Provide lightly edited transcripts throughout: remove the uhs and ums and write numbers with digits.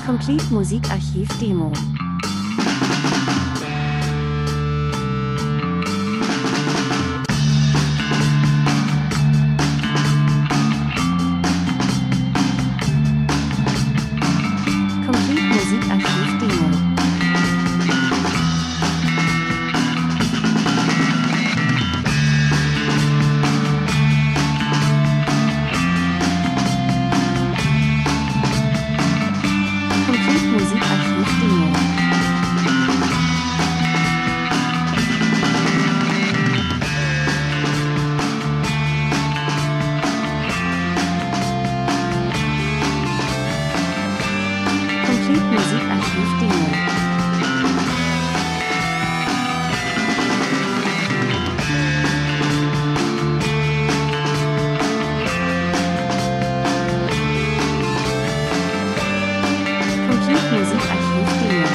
Complete Musikarchiv Demo. Complete Musikarchiv Demo. Complete Musikarchiv Demo. Complete Musikarchiv Demo. Complete Musikarchiv Demo.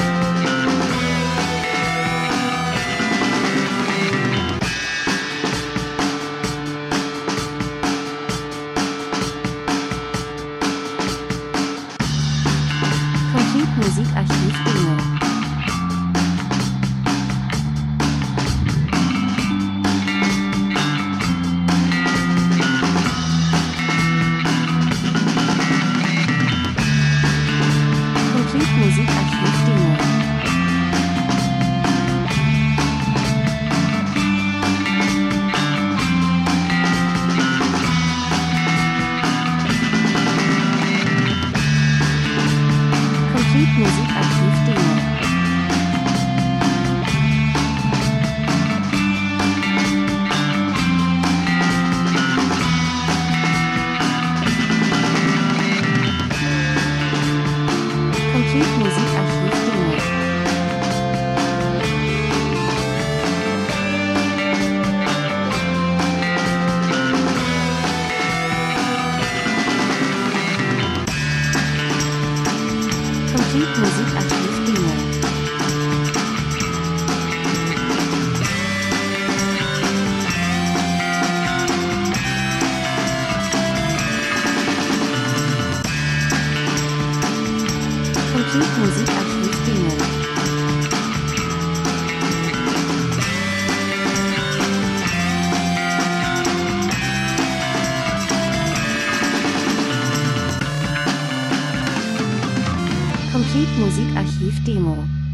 Complete Musikarchiv Demo. Complete Musikarchiv Demo. Complete Musikarchiv Demo. Complete Musikarchiv Demo. Complete Musikarchiv Demo. Complete Musikarchiv Demo. Complete Musikarchiv Demo.